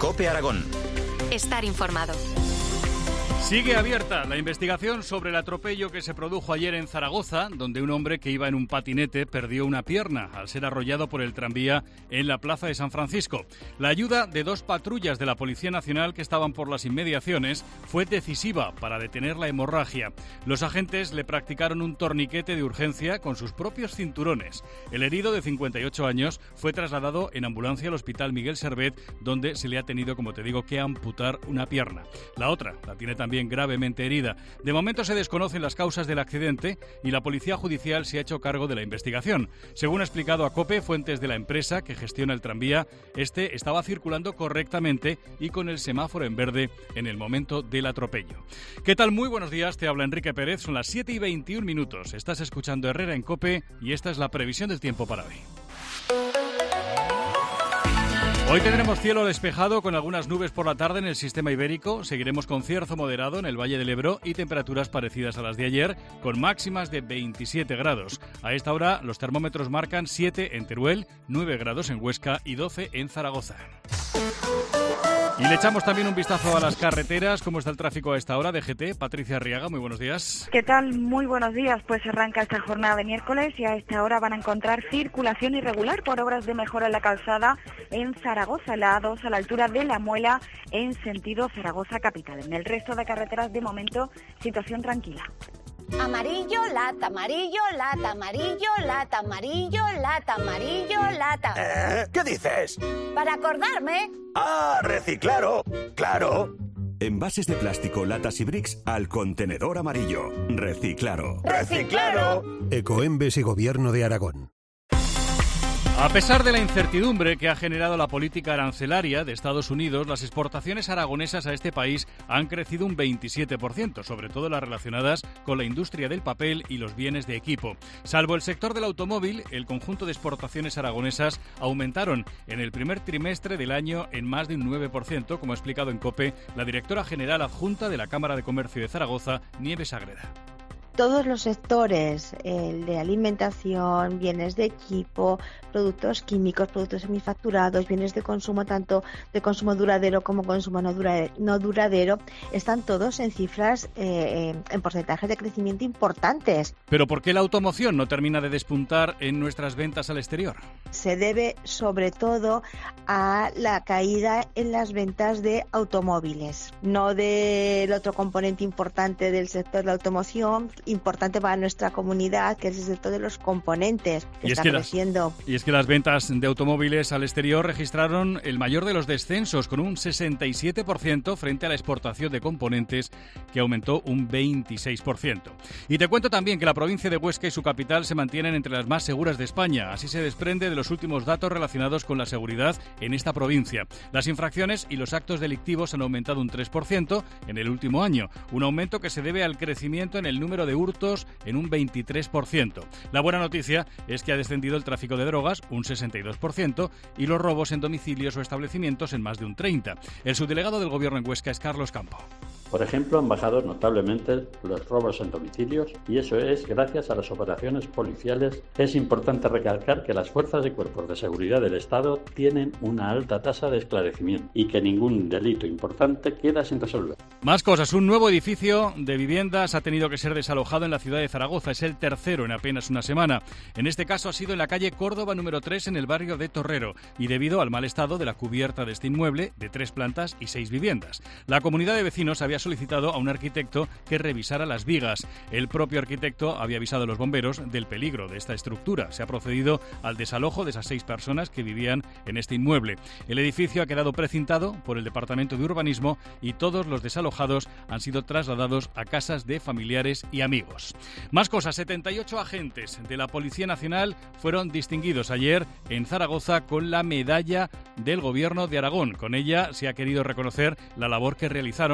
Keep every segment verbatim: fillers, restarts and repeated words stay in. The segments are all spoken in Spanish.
COPE Aragón. Estar informado. Sigue abierta la investigación sobre el atropello que se produjo ayer en Zaragoza, donde un hombre que iba en un patinete perdió una pierna al ser arrollado por el tranvía en la plaza de San Francisco. La ayuda de dos patrullas de la Policía Nacional que estaban por las inmediaciones fue decisiva para detener la hemorragia. Los agentes le practicaron un torniquete de urgencia con sus propios cinturones. El herido, de cincuenta y ocho años, fue trasladado en ambulancia al Hospital Miguel Servet, donde se le ha tenido, como te digo, que amputar una pierna. La otra la tiene también gravemente herida. De momento se desconocen las causas del accidente y la Policía Judicial se ha hecho cargo de la investigación. Según ha explicado a COPE fuentes de la empresa que gestiona el tranvía, este estaba circulando correctamente y con el semáforo en verde en el momento del atropello. ¿Qué tal? Muy buenos días, te habla Enrique Pérez, son las siete y veintiún minutos. Estás escuchando Herrera en COPE y esta es la previsión del tiempo para hoy. Hoy tendremos cielo despejado con algunas nubes por la tarde en el sistema ibérico. Seguiremos con cierzo moderado en el Valle del Ebro y temperaturas parecidas a las de ayer, con máximas de veintisiete grados. A esta hora los termómetros marcan siete en Teruel, nueve grados en Huesca y doce en Zaragoza. Y le echamos también un vistazo a las carreteras. ¿Cómo está el tráfico a esta hora? D G T, Patricia Arriaga, muy buenos días. ¿Qué tal? Muy buenos días. Pues arranca esta jornada de miércoles y a esta hora van a encontrar circulación irregular por obras de mejora en la calzada en Zaragoza, la A dos a la altura de La Muela en sentido Zaragoza capital. En el resto de carreteras, de momento, situación tranquila. Amarillo, lata, amarillo, lata, amarillo, lata, amarillo, lata, amarillo, lata. ¿Eh? ¿Qué dices? Para acordarme. ¡Ah, Reciclaro! ¡Claro! Envases de plástico, latas y bricks al contenedor amarillo. Reciclaro. ¡Reciclaro! Ecoembes y Gobierno de Aragón. A pesar de la incertidumbre que ha generado la política arancelaria de Estados Unidos, las exportaciones aragonesas a este país han crecido un veintisiete por ciento, sobre todo las relacionadas con la industria del papel y los bienes de equipo. Salvo el sector del automóvil, el conjunto de exportaciones aragonesas aumentaron en el primer trimestre del año en más de un nueve por ciento, como ha explicado en COPE la directora general adjunta de la Cámara de Comercio de Zaragoza, Nieves Agreda. Todos los sectores, el de alimentación, bienes de equipo, productos químicos, productos semifacturados, bienes de consumo, tanto de consumo duradero como consumo no duradero, están todos en cifras, eh, en porcentajes de crecimiento importantes. ¿Pero por qué la automoción no termina de despuntar en nuestras ventas al exterior? Se debe sobre todo a la caída en las ventas de automóviles, no del otro componente importante del sector de la automoción, importante para nuestra comunidad, que es el sector de los componentes, que y está es que creciendo. Las, y es que las ventas de automóviles al exterior registraron el mayor de los descensos, con un sesenta y siete por ciento frente a la exportación de componentes, que aumentó un veintiséis por ciento. Y te cuento también que la provincia de Huesca y su capital se mantienen entre las más seguras de España. Así se desprende de los últimos datos relacionados con la seguridad en esta provincia. Las infracciones y los actos delictivos han aumentado un tres por ciento en el último año, un aumento que se debe al crecimiento en el número de hurtos en un veintitrés por ciento. La buena noticia es que ha descendido el tráfico de drogas un sesenta y dos por ciento y los robos en domicilios o establecimientos en más de un treinta por ciento. El subdelegado del Gobierno en Huesca es Carlos Campo. Por ejemplo, han bajado notablemente los robos en domicilios y eso es gracias a las operaciones policiales. Es importante recalcar que las fuerzas y cuerpos de seguridad del Estado tienen una alta tasa de esclarecimiento y que ningún delito importante queda sin resolver. Más cosas. Un nuevo edificio de viviendas ha tenido que ser desalojado en la ciudad de Zaragoza. Es el tercero en apenas una semana. En este caso ha sido en la calle Córdoba número tres en el barrio de Torrero y debido al mal estado de la cubierta de este inmueble de tres plantas y seis viviendas. La comunidad de vecinos había solicitado a un arquitecto que revisara las vigas. El propio arquitecto había avisado a los bomberos del peligro de esta estructura. Se ha procedido al desalojo de esas seis personas que vivían en este inmueble. El edificio ha quedado precintado por el Departamento de Urbanismo y todos los desalojados han sido trasladados a casas de familiares y amigos. Más cosas. setenta y ocho agentes de la Policía Nacional fueron distinguidos ayer en Zaragoza con la medalla del Gobierno de Aragón. Con ella se ha querido reconocer la labor que realizaron cuando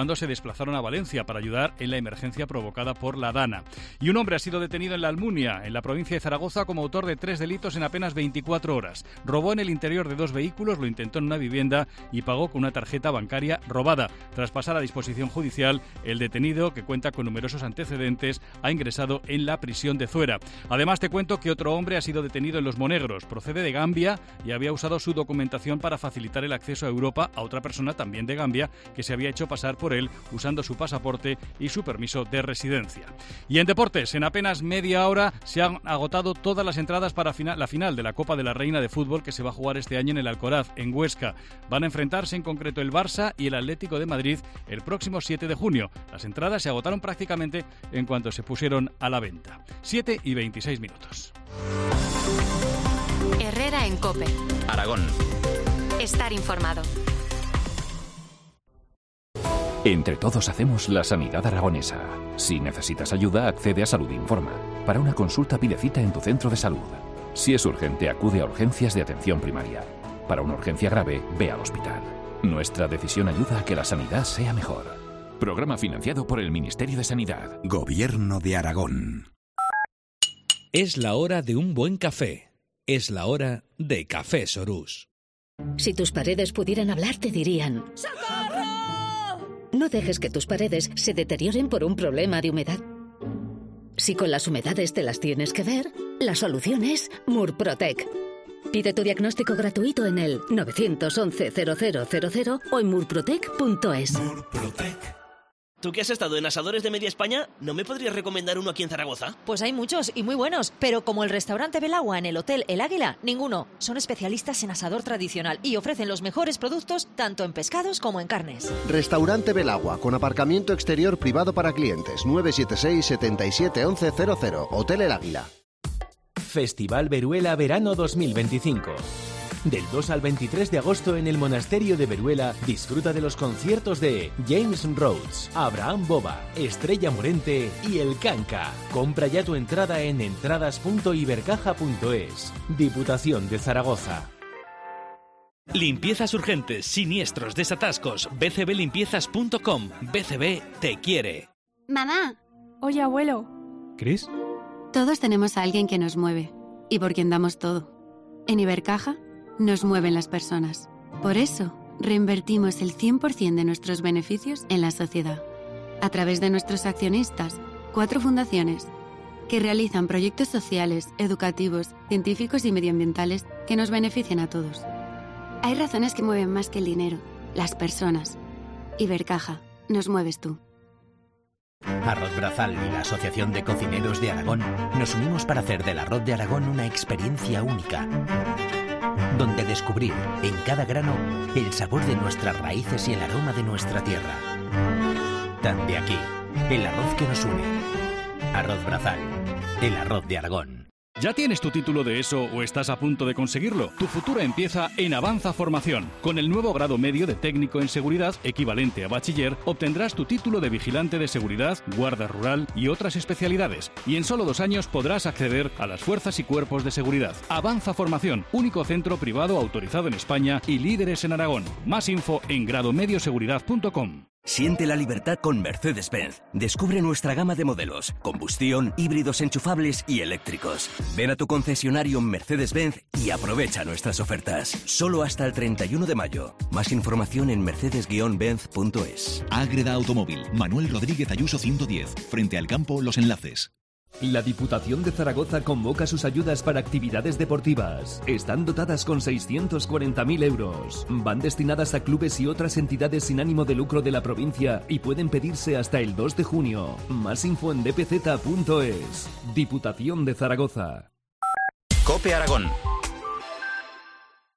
cuando se desplazaron a Valencia para ayudar en la emergencia provocada por la Dana. Y un hombre ha sido detenido en la Almunia, en la provincia de Zaragoza, como autor de tres delitos en apenas veinticuatro horas. Robó en el interior de dos vehículos, lo intentó en una vivienda y pagó con una tarjeta bancaria robada. Tras pasar a disposición judicial, el detenido, que cuenta con numerosos antecedentes, ha ingresado en la prisión de Zuera. Además, te cuento que otro hombre ha sido detenido en Los Monegros. Procede de Gambia y había usado su documentación para facilitar el acceso a Europa a otra persona también de Gambia que se había hecho pasar por él usando su pasaporte y su permiso de residencia. Y en deportes, en apenas media hora se han agotado todas las entradas para final, la final de la Copa de la Reina de Fútbol que se va a jugar este año en el Alcoraz, en Huesca. Van a enfrentarse en concreto el Barça y el Atlético de Madrid el próximo siete de junio. Las entradas se agotaron prácticamente en cuanto se pusieron a la venta. siete y veintiséis minutos. Herrera en COPE. Aragón. Estar informado. Entre todos hacemos la sanidad aragonesa. Si necesitas ayuda, accede a Salud Informa. Para una consulta pide cita en tu centro de salud. Si es urgente, acude a urgencias de atención primaria. Para una urgencia grave, ve al hospital. Nuestra decisión ayuda a que la sanidad sea mejor. Programa financiado por el Ministerio de Sanidad. Gobierno de Aragón. Es la hora de un buen café. Es la hora de Café Sorús. Si tus paredes pudieran hablar, te dirían: ¡socorro! No dejes que tus paredes se deterioren por un problema de humedad. Si con las humedades te las tienes que ver, la solución es Murprotec. Pide tu diagnóstico gratuito en el nueve once cero cero cero cero o en murprotec punto es. Murprotec. Tú que has estado en asadores de media España, ¿no me podrías recomendar uno aquí en Zaragoza? Pues hay muchos y muy buenos, pero como el restaurante Belagua en el Hotel El Águila, ninguno. Son especialistas en asador tradicional y ofrecen los mejores productos tanto en pescados como en carnes. Restaurante Belagua, con aparcamiento exterior privado para clientes. nueve siete seis, siete siete uno uno cero cero. Hotel El Águila. Festival Veruela Verano dos mil veinticinco. Del dos al veintitrés de agosto en el Monasterio de Veruela, disfruta de los conciertos de James Rhodes, Abraham Boba, Estrella Morente y El Canca. Compra ya tu entrada en entradas punto ibercaja punto es. Diputación de Zaragoza. Limpiezas urgentes, siniestros, desatascos. b c b limpiezas punto com. B C B te quiere. Mamá. Oye, abuelo. ¿Cris? Todos tenemos a alguien que nos mueve y por quien damos todo. En Ibercaja nos mueven las personas. Por eso, reinvertimos el cien por ciento de nuestros beneficios en la sociedad. A través de nuestros accionistas, cuatro fundaciones, que realizan proyectos sociales, educativos, científicos y medioambientales que nos benefician a todos. Hay razones que mueven más que el dinero, las personas. Ibercaja, nos mueves tú. Arroz Brazal y la Asociación de Cocineros de Aragón nos unimos para hacer del arroz de Aragón una experiencia única, donde descubrir en cada grano el sabor de nuestras raíces y el aroma de nuestra tierra. Tan de aquí, el arroz que nos une. Arroz Brazal, el arroz de Aragón. ¿Ya tienes tu título de ESO o estás a punto de conseguirlo? Tu futuro empieza en Avanza Formación. Con el nuevo grado medio de técnico en seguridad, equivalente a bachiller, obtendrás tu título de vigilante de seguridad, guarda rural y otras especialidades. Y en solo dos años podrás acceder a las fuerzas y cuerpos de seguridad. Avanza Formación, único centro privado autorizado en España y líderes en Aragón. Más info en gradomedioseguridad punto com. Siente la libertad con Mercedes-Benz. Descubre nuestra gama de modelos, combustión, híbridos enchufables y eléctricos. Ven a tu concesionario Mercedes-Benz y aprovecha nuestras ofertas. Solo hasta el treinta y uno de mayo. Más información en mercedes benz punto es. Ágreda Automóvil, Manuel Rodríguez Ayuso ciento diez, frente al campo Los Enlaces. La Diputación de Zaragoza convoca sus ayudas para actividades deportivas. Están dotadas con seiscientos cuarenta mil euros. Van destinadas a clubes y otras entidades sin ánimo de lucro de la provincia y pueden pedirse hasta el dos de junio. Más info en d p z punto es. Diputación de Zaragoza. COPE Aragón.